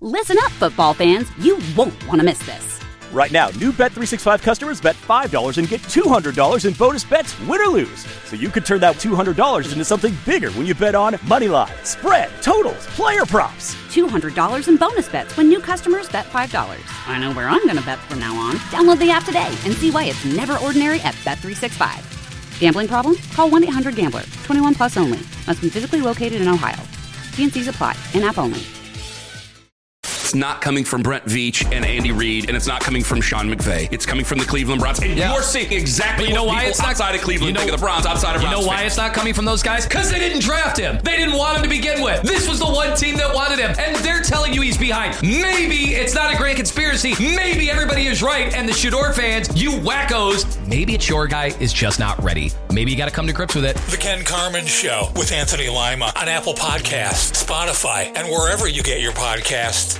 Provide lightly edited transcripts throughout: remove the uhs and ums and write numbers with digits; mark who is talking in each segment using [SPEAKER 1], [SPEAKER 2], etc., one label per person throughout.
[SPEAKER 1] Listen up, football fans. You won't want to miss this.
[SPEAKER 2] Right now, new Bet365 customers bet $5 and get $200 in bonus bets, win or lose. So you could turn that $200 into something bigger when you bet on money line, spread, totals, player props.
[SPEAKER 1] $200 in bonus bets when new customers bet $5. I know where I'm going to bet from now on. Download the app today and see why it's never ordinary at Bet365. Gambling problem? Call 1-800-GAMBLER. 21 plus only. Must be physically located in Ohio. T&Cs apply. In-app only.
[SPEAKER 3] It's not coming from Brent Veach and Andy Reid, and it's not coming from Sean McVay. It's coming from the Cleveland Browns. And you're seeing exactly what people outside of Cleveland think of the Browns, outside of Browns.
[SPEAKER 4] You know why it's not coming from those guys? Because they didn't draft him. They didn't want him to begin with. This was the one team that wanted him, and they're telling you he's behind. Maybe it's not a grand conspiracy. Maybe everybody is right, and the Shador fans, you wackos, maybe it's your guy is just not ready. Maybe you got to come to grips with it.
[SPEAKER 5] The Ken Carman Show with Anthony Lima on Apple Podcasts, Spotify, and wherever you get your podcasts.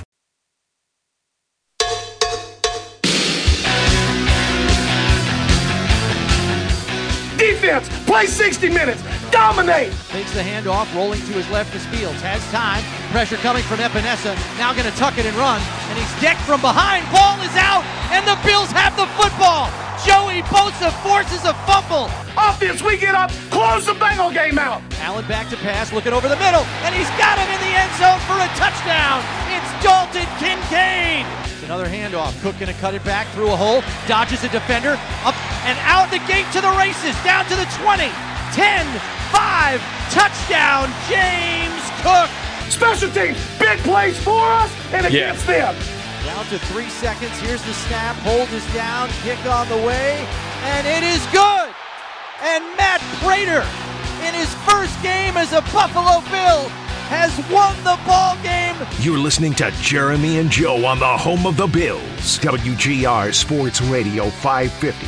[SPEAKER 6] Defense, play 60 minutes, dominate.
[SPEAKER 7] Takes the handoff, rolling to his left is Fields. Has time, pressure coming from Epinesa. Now going to tuck it and run, and he's decked from behind. Ball is out, and the Bills have the football. Joey Bosa forces a fumble.
[SPEAKER 6] Offense, we get up, close the Bengal game out.
[SPEAKER 7] Allen back to pass, looking over the middle, and he's got him in the end zone for a touchdown. It's Dalton Kincaid. Another handoff. Cook going to cut it back through a hole. Dodges a defender. Up and out the gate to the races. Down to the 20. 10, 5. Touchdown, James Cook.
[SPEAKER 6] Special teams, big plays for us and against them.
[SPEAKER 7] Down to 3 seconds. Here's the snap. Hold is down. Kick on the way. And it is good. And Matt Prater, in his first game as a Buffalo Bill, has won the ball game.
[SPEAKER 8] You're listening to Jeremy and Joe on the home of the Bills. WGR Sports Radio 550.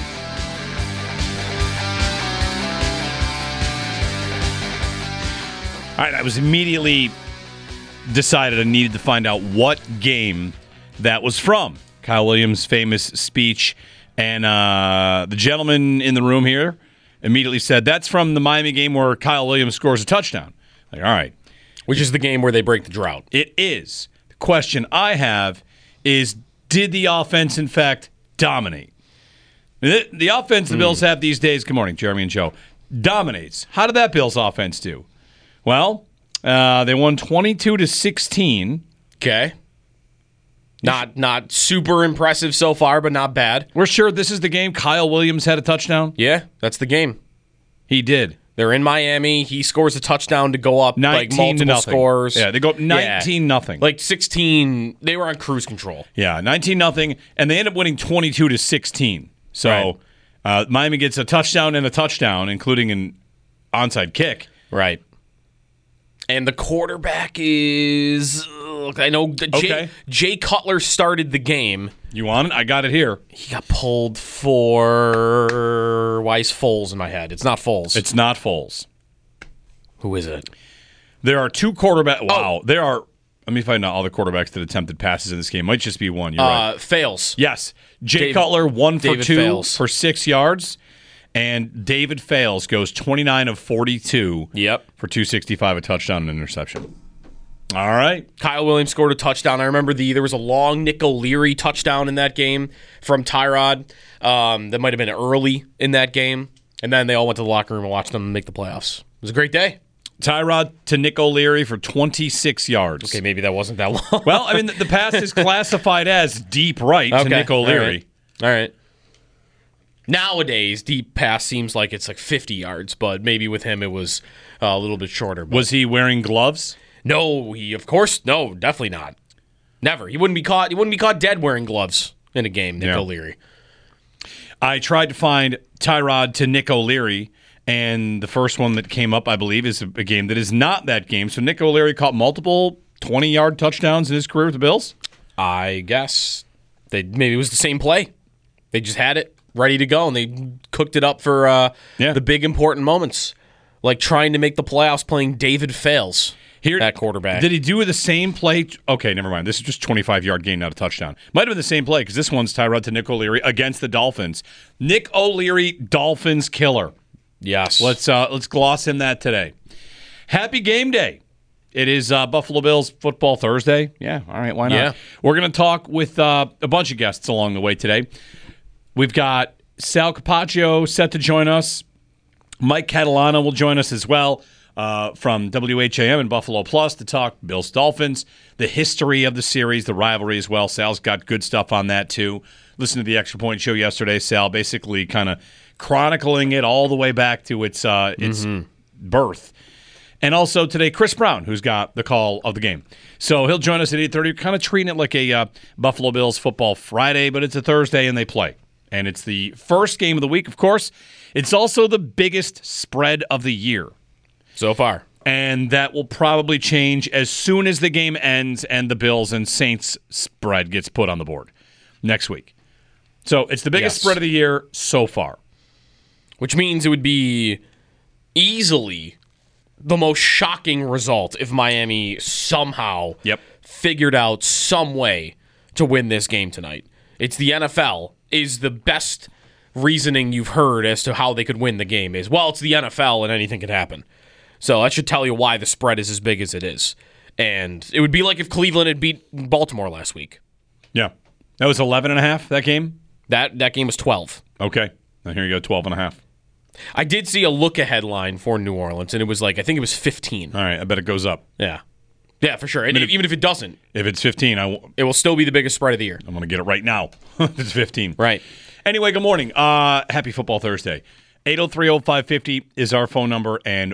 [SPEAKER 9] All right, I was immediately decided I needed to find out what game that was from. Kyle Williams' famous speech. And the gentleman in the room here immediately said, that's from the Miami game where Kyle Williams scores a touchdown. Like, all right.
[SPEAKER 10] Which is the game where they break the drought.
[SPEAKER 9] It is. The question I have is, did the offense, in fact, dominate? The offense the Bills have these days, good morning, Jeremy and Joe, dominates. How did that Bills offense do? Well, they won 22-16.
[SPEAKER 10] Okay. Not super impressive so far, but not bad.
[SPEAKER 9] We're sure this is the game Kyle Williams had a touchdown?
[SPEAKER 10] Yeah, that's the game.
[SPEAKER 9] He did.
[SPEAKER 10] They're in Miami. He scores a touchdown to go up
[SPEAKER 9] 19
[SPEAKER 10] like multiple
[SPEAKER 9] to nothing.
[SPEAKER 10] scores.
[SPEAKER 9] Yeah, they go up 19-0.
[SPEAKER 10] Like 16. They were on cruise control.
[SPEAKER 9] Yeah, 19-0, and they end up winning 22-16. So Miami gets a touchdown and a touchdown, including an onside kick.
[SPEAKER 10] Right. And the quarterback is, I know Jay Cutler started the game.
[SPEAKER 9] You want it? I got it here.
[SPEAKER 10] He got pulled for, why is Foles in my head? It's not Foles.
[SPEAKER 9] It's not Foles.
[SPEAKER 10] Who is it?
[SPEAKER 9] There are two quarterbacks. Wow. There are, let me find out all the quarterbacks that attempted passes in this game. Might just be one. You're right.
[SPEAKER 10] Fails.
[SPEAKER 9] Yes. Jay Cutler, 1 for 2
[SPEAKER 10] Fails.
[SPEAKER 9] for 6 yards. And David Fales goes 29 of 42 for 265, a touchdown and an interception. All right.
[SPEAKER 10] Kyle Williams scored a touchdown. I remember there was a long Nick O'Leary touchdown in that game from Tyrod. That might have been early in that game. And then they all went to the locker room and watched them make the playoffs. It was a great day.
[SPEAKER 9] Tyrod to Nick O'Leary for 26 yards.
[SPEAKER 10] Okay, maybe that wasn't that long.
[SPEAKER 9] Well, I mean, the pass is classified as deep right to Nick O'Leary.
[SPEAKER 10] All right. Nowadays, deep pass seems like it's like 50 yards, but maybe with him it was a little bit shorter. But
[SPEAKER 9] was he wearing gloves?
[SPEAKER 10] No, no, definitely not. Never. He wouldn't be caught. He wouldn't be caught dead wearing gloves in a game. Nick O'Leary.
[SPEAKER 9] I tried to find Tyrod to Nick O'Leary, and the first one that came up, I believe, is a game that is not that game. So Nick O'Leary caught multiple 20-yard touchdowns in his career with the Bills?
[SPEAKER 10] I guess. Maybe it was the same play. They just had it ready to go, and they cooked it up for the big important moments, like trying to make the playoffs playing David Fales at quarterback.
[SPEAKER 9] Did he do the same play? Okay, never mind. This is just 25-yard gain, not a touchdown. Might have been the same play because this one's Tyrod to Nick O'Leary against the Dolphins. Nick O'Leary, Dolphins killer.
[SPEAKER 10] Yes.
[SPEAKER 9] Let's gloss in that today. Happy game day. It is Buffalo Bills Football Thursday. Yeah, all right, why not?
[SPEAKER 10] Yeah.
[SPEAKER 9] We're going to talk with a bunch of guests along the way today. We've got Sal Capaccio set to join us. Mike Catalano will join us as well from WHAM and Buffalo Plus to talk Bills-Dolphins, the history of the series, the rivalry as well. Sal's got good stuff on that too. Listen to the Extra Point show yesterday, Sal, basically kind of chronicling it all the way back to its birth. And also today, Chris Brown, who's got the call of the game. So he'll join us at 8:30. Kind of treating it like a Buffalo Bills Football Friday, but it's a Thursday and they play. And it's the first game of the week, of course. It's also the biggest spread of the year.
[SPEAKER 10] So far.
[SPEAKER 9] And that will probably change as soon as the game ends and the Bills and Saints spread gets put on the board next week. So it's the biggest spread of the year so far.
[SPEAKER 10] Which means it would be easily the most shocking result if Miami somehow figured out some way to win this game tonight. It's the NFL is the best reasoning you've heard as to how they could win the game is, well, it's the NFL and anything could happen. So that should tell you why the spread is as big as it is. And it would be like if Cleveland had beat Baltimore last week.
[SPEAKER 9] Yeah. That was 11.5, that game?
[SPEAKER 10] That game was 12.
[SPEAKER 9] Okay. Now here you go, 12.5.
[SPEAKER 10] I did see a look-ahead line for New Orleans, and it was like, I think it was 15.
[SPEAKER 9] All right, I bet it goes up.
[SPEAKER 10] Yeah. Yeah, for sure. And even if it doesn't.
[SPEAKER 9] If it's 15,
[SPEAKER 10] it will still be the biggest spread of the year.
[SPEAKER 9] I'm going to get it right now. It's 15.
[SPEAKER 10] Right.
[SPEAKER 9] Anyway, good morning. Happy Football Thursday. 803-0550 is our phone number, and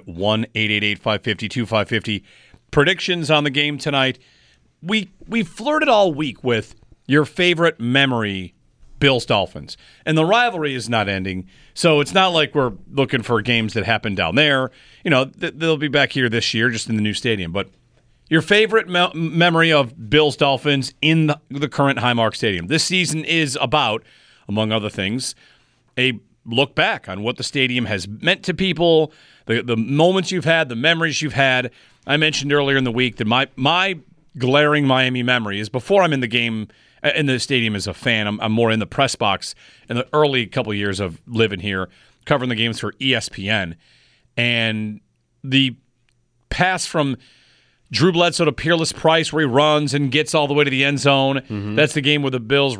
[SPEAKER 9] 1-888-550-2550. Predictions on the game tonight. We flirted all week with your favorite memory, Bills-Dolphins. And the rivalry is not ending, so it's not like we're looking for games that happen down there. You know, they'll be back here this year, just in the new stadium. But your favorite memory of Bills-Dolphins in the current Highmark Stadium. This season is about, among other things, a look back on what the stadium has meant to people, the moments you've had, the memories you've had. I mentioned earlier in the week that my glaring Miami memory is before I'm in the game, in the stadium as a fan. I'm more in the press box in the early couple of years of living here, covering the games for ESPN. And the pass from Drew Bledsoe to Peerless Price, where he runs and gets all the way to the end zone. Mm-hmm. That's the game where the Bills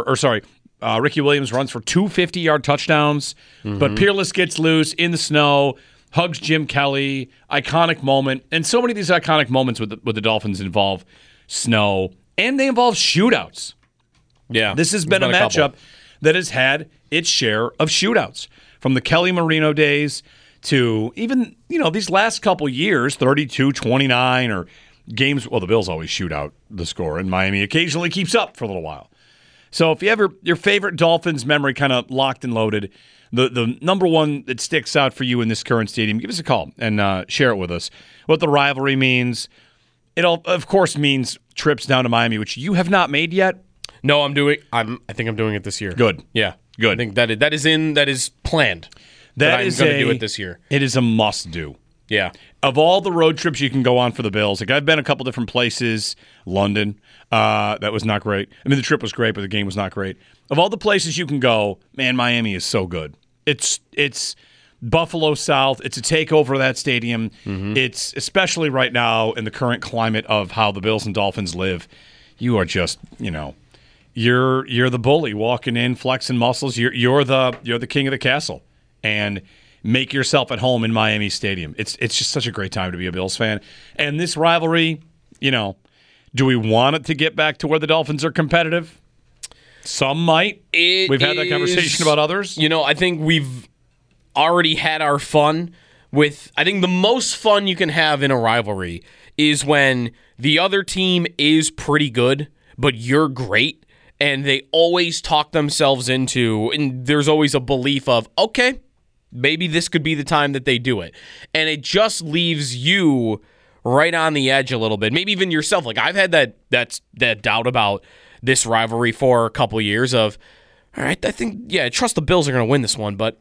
[SPEAKER 9] Ricky Williams runs for 2 50-yard touchdowns. Mm-hmm. But Peerless gets loose in the snow, hugs Jim Kelly, iconic moment. And so many of these iconic moments with the Dolphins involve snow, and they involve shootouts.
[SPEAKER 10] Yeah,
[SPEAKER 9] this has been a matchup that has had its share of shootouts. From the Kelly Marino days to even, these last couple years, 32-29, or games, well, the Bills always shoot out the score, and Miami occasionally keeps up for a little while. So if you ever, your favorite Dolphins memory kind of locked and loaded, the number one that sticks out for you in this current stadium, give us a call and share it with us. What the rivalry means. It, of course, means trips down to Miami, which you have not made yet.
[SPEAKER 10] No, I think I'm doing it this year.
[SPEAKER 9] Good.
[SPEAKER 10] Yeah.
[SPEAKER 9] Good.
[SPEAKER 10] I think that is planned. That I'm going to do it this year.
[SPEAKER 9] It is a must-do.
[SPEAKER 10] Yeah.
[SPEAKER 9] Of all the road trips you can go on for the Bills, like I've been a couple different places, London, that was not great. I mean, the trip was great, but the game was not great. Of all the places you can go, man, Miami is so good. It's Buffalo South. It's a takeover of that stadium. Mm-hmm. It's, especially right now in the current climate of how the Bills and Dolphins live, you are just, you're the bully walking in, flexing muscles. You're the king of the castle. And make yourself at home in Miami Stadium. It's just such a great time to be a Bills fan. And this rivalry, do we want it to get back to where the Dolphins are competitive? Some might. We've had that conversation about others.
[SPEAKER 10] I think we've already had our fun with, I think the most fun you can have in a rivalry is when the other team is pretty good, but you're great, and they always talk themselves into, and there's always a belief of, okay, maybe this could be the time that they do it. And it just leaves you right on the edge a little bit. Maybe even yourself. Like, I've had that doubt about this rivalry for a couple of years of, all right, I trust the Bills are going to win this one. But,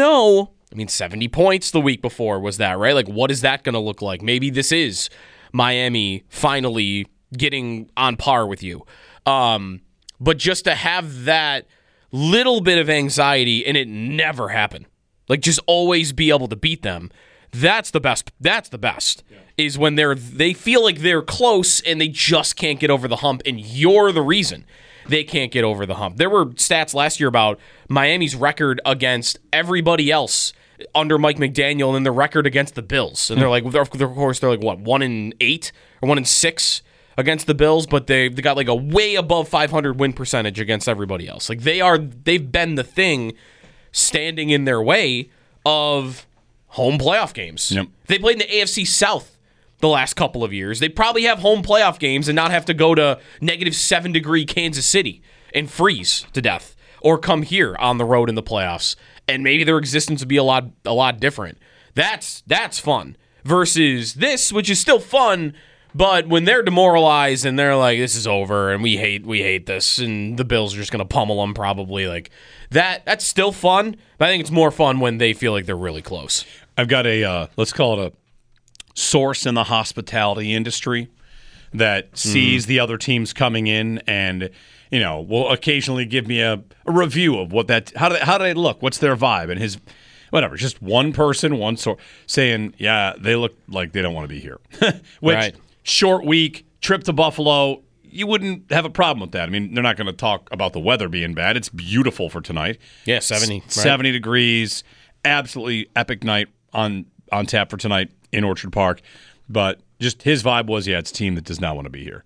[SPEAKER 10] 70 points the week before was that, right? Like, what is that going to look like? Maybe this is Miami finally getting on par with you. But just to have that little bit of anxiety and it never happened. Like, just always be able to beat them. That's the best. That's the best. Yeah. Is when they feel like they're close and they just can't get over the hump, and you're the reason they can't get over the hump. There were stats last year about Miami's record against everybody else under Mike McDaniel and then the record against the Bills. And they're like, of course, they're like, what, 1-8 or 1-6 against the Bills, but they got like a way above 500 win percentage against everybody else. Like they've been the thing standing in their way of home playoff games. Yep. They played in the AFC South the last couple of years. They probably have home playoff games and not have to go to -7-degree Kansas City and freeze to death, or come here on the road in the playoffs, and maybe their existence would be a lot different. That's fun versus this, which is still fun, but when they're demoralized and they're like, this is over and we hate this, and the Bills are just going to pummel them probably, like that's still fun, but I think it's more fun when they feel like they're really close.
[SPEAKER 9] I've got a let's call it a source in the hospitality industry that sees the other teams coming in and will occasionally give me a review of what how do they look, what's their vibe, and his whatever, just one person, one source saying, yeah, they look like they don't want to be here. Which right. Short week, trip to Buffalo, you wouldn't have a problem with that. I mean, they're not going to talk about the weather being bad. It's beautiful for tonight.
[SPEAKER 10] Yeah, 70.
[SPEAKER 9] 70 degrees. Absolutely epic night on tap for tonight in Orchard Park. But just his vibe was, it's a team that does not want to be here.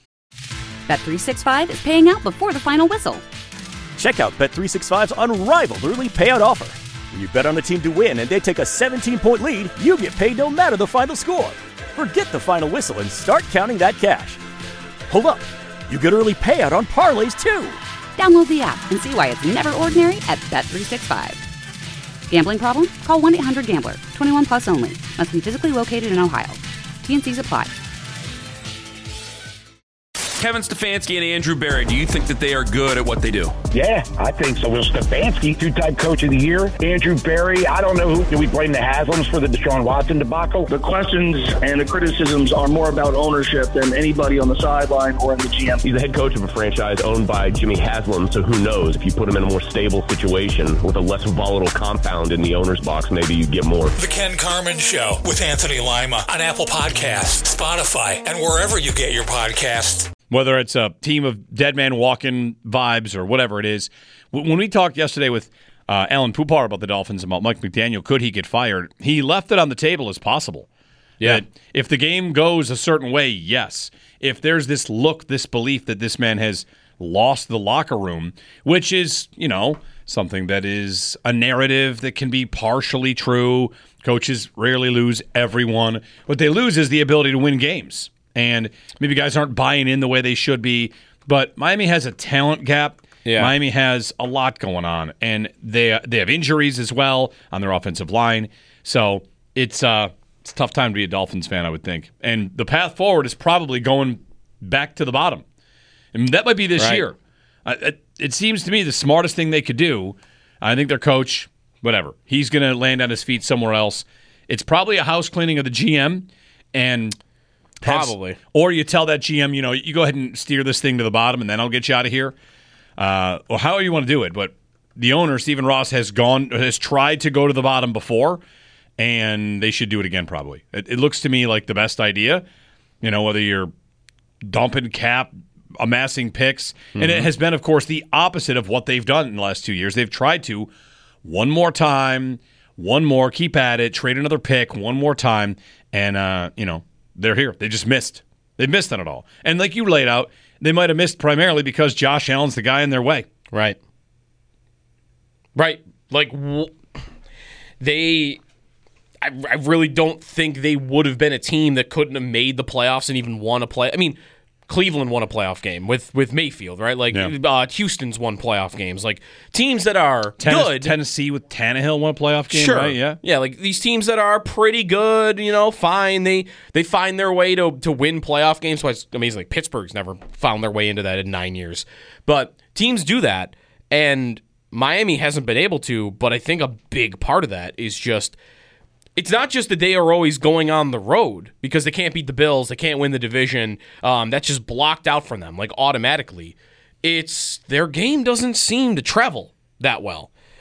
[SPEAKER 1] Bet365 is paying out before the final whistle.
[SPEAKER 2] Check out Bet365's unrivaled early payout offer. When you bet on a team to win and they take a 17-point lead, you get paid no matter the final score. Forget the final whistle and start counting that cash. Hold up. You get early payout on parlays, too.
[SPEAKER 1] Download the app and see why it's never ordinary at Bet365. Gambling problem? Call 1-800-GAMBLER. 21 plus only. Must be physically located in Ohio. T&Cs apply.
[SPEAKER 3] Kevin Stefanski and Andrew Berry, do you think that they are good at what they do?
[SPEAKER 6] Yeah, I think so. Well, Stefanski, two-time coach of the year. Andrew Berry, I don't know who. Do we blame the Haslams for the Deshaun Watson debacle?
[SPEAKER 11] The questions and the criticisms are more about ownership than anybody on the sideline or in the GM.
[SPEAKER 12] He's the head coach of a franchise owned by Jimmy Haslam, so who knows? If you put him in a more stable situation with a less volatile compound in the owner's box, maybe you get more.
[SPEAKER 5] The Ken Carman Show with Anthony Lima on Apple Podcasts, Spotify, and wherever you get your podcasts.
[SPEAKER 9] Whether it's a team of dead man walking vibes or whatever it is. When we talked yesterday with Alan Pupar about the Dolphins, about Mike McDaniel, could he get fired? He left it on the table as possible. Yeah. That if the game goes a certain way, yes. If there's this belief that this man has lost the locker room, which is, something that is a narrative that can be partially true. Coaches rarely lose everyone. What they lose is the ability to win games. And maybe guys aren't buying in the way they should be. But Miami has a talent gap. Yeah. Miami has a lot going on. And they have injuries as well on their offensive line. So it's a tough time to be a Dolphins fan, I would think. And the path forward is probably going back to the bottom. And that might be this year. It seems to me the smartest thing they could do, I think their coach, whatever, he's going to land on his feet somewhere else. It's probably a house cleaning of the GM. And
[SPEAKER 10] probably.
[SPEAKER 9] Or you tell that GM, you go ahead and steer this thing to the bottom, and then I'll get you out of here. Or however you want to do it. But the owner, Stephen Ross, has tried to go to the bottom before, and they should do it again probably. It looks to me like the best idea, whether you're dumping cap, amassing picks. Mm-hmm. And it has been, of course, the opposite of what they've done in the last 2 years. They've tried to, one more time, one more, keep at it, trade another pick, one more time, and, they're here. They just missed. They've missed on it all. And like you laid out, they might have missed primarily because Josh Allen's the guy in their way.
[SPEAKER 10] Right. Like, I really don't think they would have been a team that couldn't have made the playoffs and even won a play. I mean, Cleveland won a playoff game with Mayfield, right? Like, Houston's won playoff games. Like, teams that are good.
[SPEAKER 9] Tennessee with Tannehill won a playoff game,
[SPEAKER 10] sure.
[SPEAKER 9] Right? Yeah.
[SPEAKER 10] Yeah, like these teams that are pretty good, fine. They find their way to win playoff games. So it's amazing. Like, Pittsburgh's never found their way into that in 9 years. But teams do that, and Miami hasn't been able to, but I think a big part of that is just it's not just that they are always going on the road because they can't beat the Bills, they can't win the division. That's just blocked out from them, like automatically. It's their game doesn't seem to travel that well.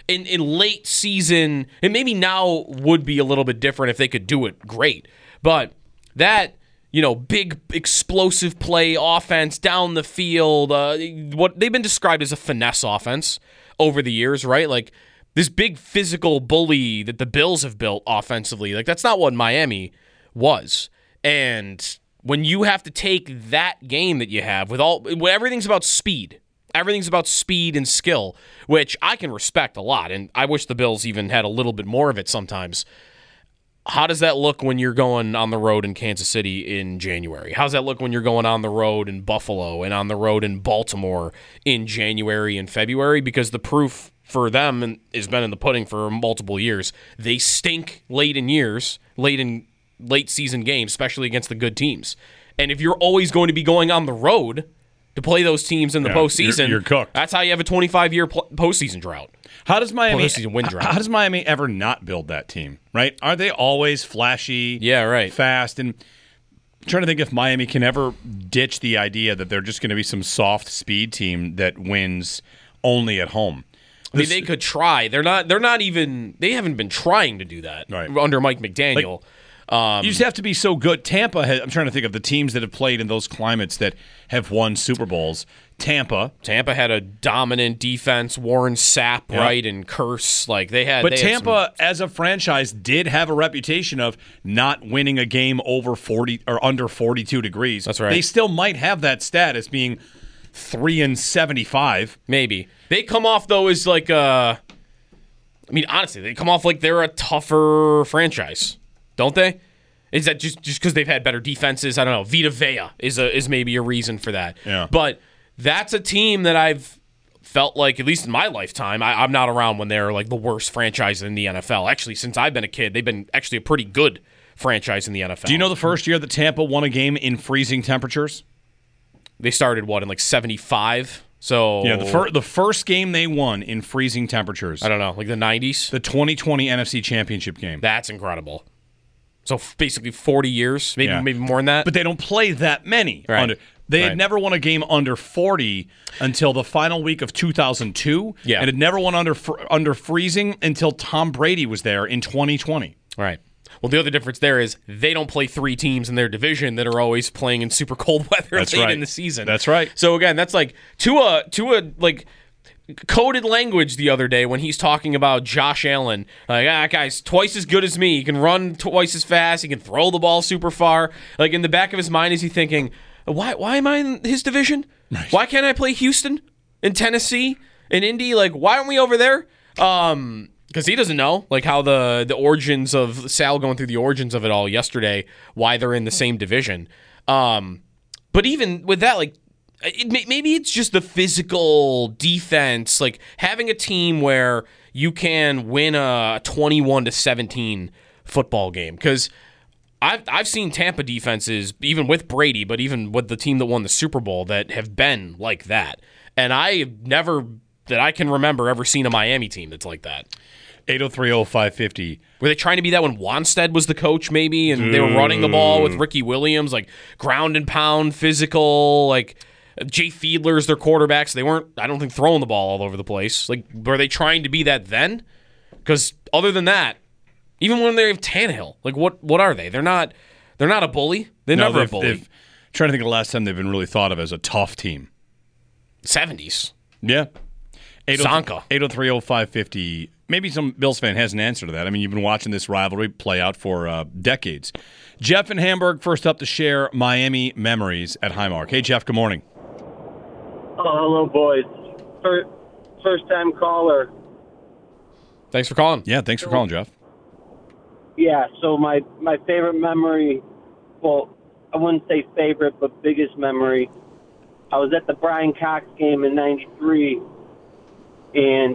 [SPEAKER 10] in late season, and maybe now would be a little bit different if they could do it great. But that, big explosive play offense down the field, what they've been described as a finesse offense over the years, right? Like this big physical bully that the Bills have built offensively, like that's not what Miami was. And when you have to take that game that you have when everything's about speed. Everything's about speed and skill, which I can respect a lot, and I wish the Bills even had a little bit more of it sometimes. How does that look when you're going on the road in Kansas City in January? How does that look when you're going on the road in Buffalo and on the road in Baltimore in January and February? Because the proof for them has been in the pudding for multiple years. They stink late in late season games, especially against the good teams. And if you're always going to be going on the road to play those teams in the postseason,
[SPEAKER 9] you're cooked.
[SPEAKER 10] That's how you have a 25-year postseason drought.
[SPEAKER 9] How does Miami
[SPEAKER 10] postseason win drought?
[SPEAKER 9] How does Miami ever not build that team? Right? Are they always flashy?
[SPEAKER 10] Yeah, right.
[SPEAKER 9] Fast, and I'm trying to think if Miami can ever ditch the idea that they're just going to be some soft speed team that wins only at home.
[SPEAKER 10] I mean, they could try. They haven't been trying to do that under Mike McDaniel.
[SPEAKER 9] You just have to be so good. Tampa, I'm trying to think of the teams that have played in those climates that have won Super Bowls. Tampa
[SPEAKER 10] had a dominant defense. Warren Sapp, right, and Curse. Like
[SPEAKER 9] But Tampa, as a franchise, did have a reputation of not winning a game over 40 or under 42 degrees.
[SPEAKER 10] That's right.
[SPEAKER 9] They still might have that stat as being 3-75.
[SPEAKER 10] Maybe they come off though as like honestly, they come off like they're a tougher franchise. Don't they? Is that just because they've had better defenses? I don't know. Vita Vea is maybe a reason for that.
[SPEAKER 9] Yeah.
[SPEAKER 10] But that's a team that I've felt like, at least in my lifetime, I'm not around when they're like the worst franchise in the NFL. Actually, since I've been a kid, they've been actually a pretty good franchise in the NFL.
[SPEAKER 9] Do you know the first year that Tampa won a game in freezing temperatures?
[SPEAKER 10] They started, in like 75? So
[SPEAKER 9] yeah, the first game they won in freezing temperatures.
[SPEAKER 10] I don't know, like the 90s?
[SPEAKER 9] The 2020 NFC Championship game.
[SPEAKER 10] That's incredible. So basically 40 years, maybe more than that.
[SPEAKER 9] But they don't play that many.
[SPEAKER 10] Right.
[SPEAKER 9] They had never won a game under 40 until the final week of 2002.
[SPEAKER 10] Yeah.
[SPEAKER 9] And had never won under freezing until Tom Brady was there in 2020.
[SPEAKER 10] Right. Well, the other difference there is they don't play three teams in their division that are always playing in super cold weather in the season.
[SPEAKER 9] That's right.
[SPEAKER 10] So again, that's like Tua like coded language the other day when he's talking about Josh Allen. Like, guy's twice as good as me. He can run twice as fast. He can throw the ball super far. Like, in the back of his mind, is he thinking, why am I in his division?
[SPEAKER 9] Right.
[SPEAKER 10] Why can't I play Houston, in Tennessee, in Indy? Like, why aren't we over there? Because he doesn't know, like, how the origins of Sal going through the origins of it all yesterday, why they're in the same division. But even with that, like, maybe it's just the physical defense, like having a team where you can win a 21-17 football game. Because I've seen Tampa defenses, even with Brady, but even with the team that won the Super Bowl, that have been like that. And I've never, that I can remember, ever seen a Miami team that's like that.
[SPEAKER 9] 803-0550.
[SPEAKER 10] Were they trying to be that when Wanstead was the coach, maybe, and they were running the ball with Ricky Williams, like ground and pound, physical, like Jay Fiedler's their quarterbacks. They weren't, I don't think, throwing the ball all over the place. Like, were they trying to be that then? Because other than that, even when they have Tannehill, like what are they? They're not a bully. They're never a bully.
[SPEAKER 9] Trying to think of the last time they've been really thought of as a tough team.
[SPEAKER 10] 70s.
[SPEAKER 9] Yeah.
[SPEAKER 10] Zonka.
[SPEAKER 9] 803-0550. Maybe some Bills fan has an answer to that. I mean, you've been watching this rivalry play out for decades. Jeff in Hamburg, first up to share Miami memories at Highmark. Hey, Jeff, good morning.
[SPEAKER 13] Oh, hello, boys. First-time caller.
[SPEAKER 10] Thanks for calling.
[SPEAKER 9] Yeah, thanks for calling, Jeff.
[SPEAKER 13] Yeah, so my favorite memory, well, I wouldn't say favorite, but biggest memory, I was at the Brian Cox game in '93, and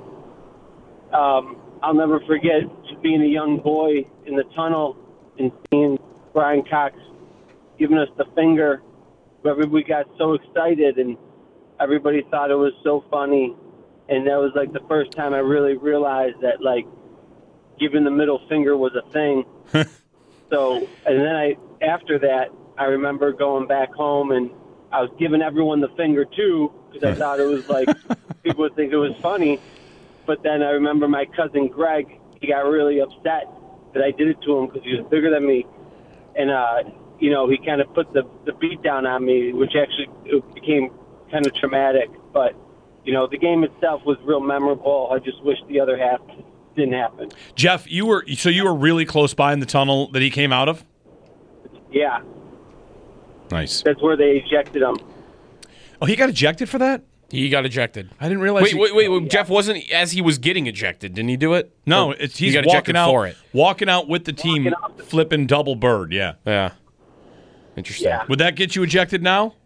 [SPEAKER 13] I'll never forget being a young boy in the tunnel and seeing Brian Cox giving us the finger. We got so excited, and everybody thought it was so funny. And that was, like, the first time I really realized that, like, giving the middle finger was a thing. So, and then after that, I remember going back home, and I was giving everyone the finger, too, because I thought it was, like, people would think it was funny. But then I remember my cousin Greg, he got really upset that I did it to him because he was bigger than me. And, he kind of put the beat down on me, which actually it became kind of traumatic. But, the game itself was real memorable. I just wish the other half didn't happen.
[SPEAKER 9] Jeff, you were really close by in the tunnel that he came out of?
[SPEAKER 13] Yeah.
[SPEAKER 9] Nice.
[SPEAKER 13] That's where they ejected him.
[SPEAKER 9] Oh, he got ejected for that?
[SPEAKER 10] He got ejected.
[SPEAKER 9] I didn't realize.
[SPEAKER 10] Wait. Jeff wasn't as he was getting ejected. Didn't he do it?
[SPEAKER 9] No,
[SPEAKER 10] he got
[SPEAKER 9] walking
[SPEAKER 10] ejected
[SPEAKER 9] out
[SPEAKER 10] for it.
[SPEAKER 9] Walking out with the team, flipping double bird. Yeah.
[SPEAKER 10] Yeah. Interesting.
[SPEAKER 13] Yeah.
[SPEAKER 9] Would that get you ejected now?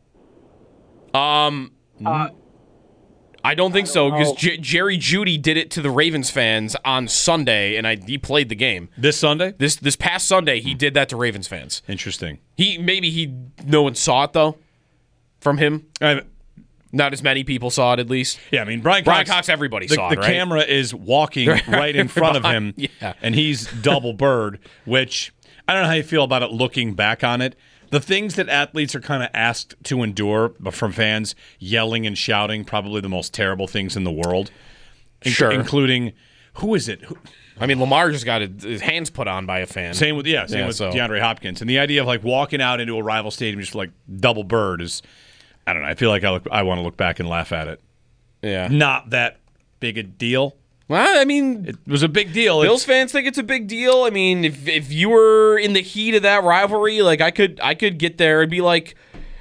[SPEAKER 10] I don't think so because Jerry Jeudy did it to the Ravens fans on Sunday, and he played the game.
[SPEAKER 9] This Sunday?
[SPEAKER 10] This past Sunday, he did that to Ravens fans.
[SPEAKER 9] Interesting.
[SPEAKER 10] No one saw it though, from him. Not as many people saw it, at least.
[SPEAKER 9] Yeah, I mean, Brian
[SPEAKER 10] Cox, everybody saw it,
[SPEAKER 9] The
[SPEAKER 10] right?
[SPEAKER 9] camera is walking right in front of him, and he's double bird, which I don't know how you feel about it looking back on it. The things that athletes are kind of asked to endure from fans, yelling and shouting, probably the most terrible things in the world.
[SPEAKER 10] Sure.
[SPEAKER 9] Including, who is it?
[SPEAKER 10] I mean, Lamar just got his hands put on by a fan.
[SPEAKER 9] Same with DeAndre Hopkins. And the idea of walking out into a rival stadium just double bird is, I don't know. I feel like I want to look back and laugh at it.
[SPEAKER 10] Yeah.
[SPEAKER 9] Not that big a deal.
[SPEAKER 10] Well, I mean,
[SPEAKER 9] it was a big deal.
[SPEAKER 10] Bills fans think it's a big deal. I mean, if you were in the heat of that rivalry, I could get there. It'd be like,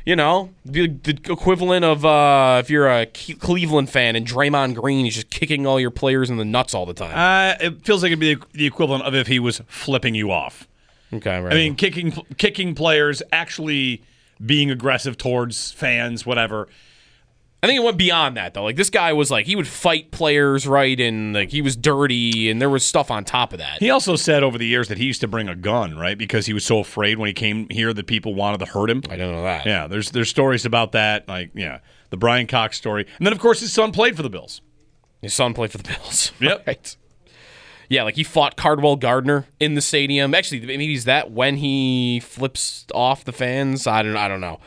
[SPEAKER 10] the equivalent of if you're a Cleveland fan and Draymond Green is just kicking all your players in the nuts all the time.
[SPEAKER 9] It feels like it'd be the equivalent of if he was flipping you off.
[SPEAKER 10] Okay, right.
[SPEAKER 9] I mean, kicking players, actually being aggressive towards fans, whatever.
[SPEAKER 10] I think it went beyond that, though. This guy was he would fight players, right? And he was dirty, and there was stuff on top of that.
[SPEAKER 9] He also said over the years that he used to bring a gun, right? Because he was so afraid when he came here that people wanted to hurt him.
[SPEAKER 10] I don't know that.
[SPEAKER 9] Yeah, there's stories about that, the Brian Cox story. And then, of course, his son played for the Bills.
[SPEAKER 10] His son played for the Bills.
[SPEAKER 9] Yep.
[SPEAKER 10] Right. Yeah, he fought Cardwell Gardner in the stadium. Actually, maybe is that when he flips off the fans? I don't know.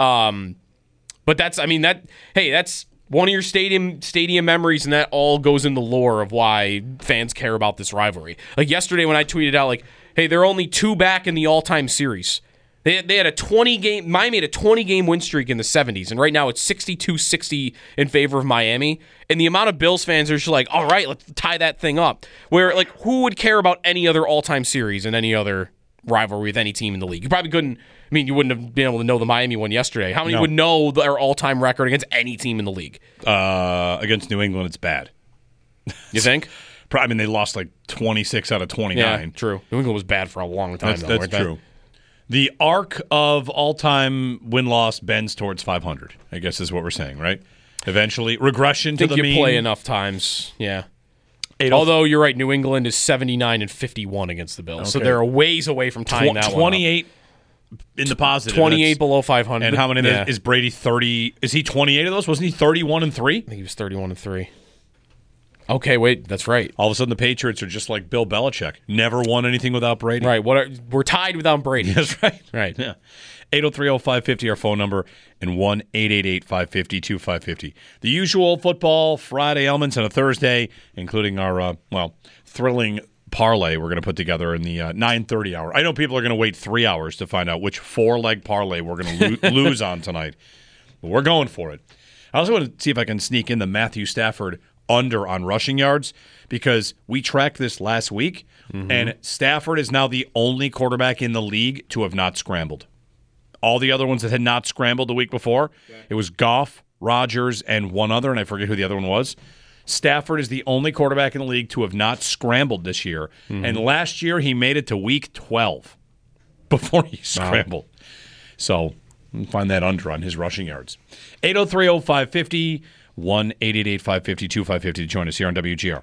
[SPEAKER 10] But that's one of your stadium memories, and that all goes in the lore of why fans care about this rivalry. Yesterday when I tweeted out, hey, they're only 2 back in the all-time series. They had a 20-game – Miami had a 20-game win streak in the 70s, and right now it's 62-60 in favor of Miami. And the amount of Bills fans are just all right, let's tie that thing up. Where, who would care about any other all-time series and any other rivalry with any team in the league? You probably couldn't – you wouldn't have been able to know the Miami one yesterday. How many would know their all-time record against any team in the league?
[SPEAKER 9] Against New England, it's bad.
[SPEAKER 10] You think?
[SPEAKER 9] They lost 26 out of 29.
[SPEAKER 10] Yeah, true. New England was bad for a long time.
[SPEAKER 9] That's true. The arc of all-time win-loss bends towards 500, I guess is what we're saying, right? Eventually. Regression to the mean.
[SPEAKER 10] You play enough times, yeah. Although you're right, New England is 79-51 against the Bills,
[SPEAKER 9] okay.
[SPEAKER 10] So they're a ways away from tying that
[SPEAKER 9] 28 in the positive.
[SPEAKER 10] 28 below 500.
[SPEAKER 9] And how many is Brady? 30? Is he 28 of those? Wasn't he 31-3?
[SPEAKER 10] I think he was 31-3. Okay, wait, that's right.
[SPEAKER 9] All of a sudden, the Patriots are just like Bill Belichick. Never won anything without Brady.
[SPEAKER 10] Right. We're tied without Brady.
[SPEAKER 9] That's right.
[SPEAKER 10] Right.
[SPEAKER 9] Yeah. 803-0550, our phone number, and 1-888-550-2550. The usual football Friday elements on a Thursday, including our, thrilling parlay we're going to put together in the 9:30 hour. I know people are going to wait 3 hours to find out which 4-leg parlay we're going to lose on tonight, but we're going for it. I also want to see if I can sneak in the Matthew Stafford under on rushing yards, because we tracked this last week, and Stafford is now the only quarterback in the league to have not scrambled. All the other ones that had not scrambled the week before, it was Goff, Rodgers, and one other, and I forget who the other one was. Stafford is the only quarterback in the league to have not scrambled this year, and last year he made it to week 12 before he scrambled. Wow. So find that under on his rushing yards. 803-0550, 1-888-550-2550 to join us here on WGR.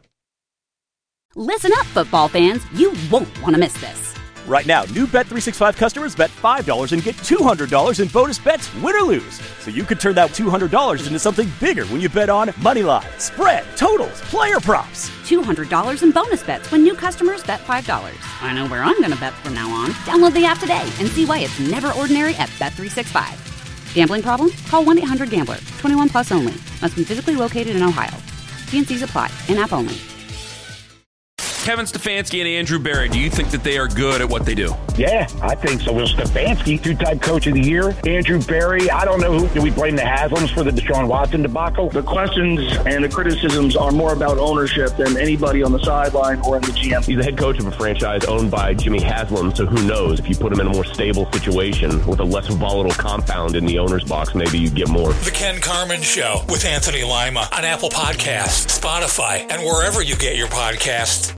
[SPEAKER 1] Listen up, football fans. You won't want to miss this.
[SPEAKER 2] Right now, new Bet365 customers bet $5 and get $200 in bonus bets, win or lose. So you could turn that $200 into something bigger when you bet on Moneyline, spread, totals, player props.
[SPEAKER 1] $200 in bonus bets when new customers bet $5. I know where I'm going to bet from now on. Download the app today and see why it's never ordinary at Bet365. Gambling problem? Call 1-800-GAMBLER. 21 plus only. Must be physically located in Ohio. T&Cs apply. In-app only.
[SPEAKER 3] Kevin Stefanski and Andrew Berry, do you think that they are good at what they do?
[SPEAKER 6] Yeah, I think so. Will Stefanski, two-time coach of the year. Andrew Berry, I don't know who. Do we blame the Haslams for the Deshaun Watson debacle?
[SPEAKER 11] The questions and the criticisms are more about ownership than anybody on the sideline or in the GM.
[SPEAKER 12] He's the head coach of a franchise owned by Jimmy Haslam, so who knows? If you put him in a more stable situation with a less volatile compound in the owner's box, maybe you get more.
[SPEAKER 5] The Ken Carman Show with Anthony Lima on Apple Podcasts, Spotify, and wherever you get your podcasts.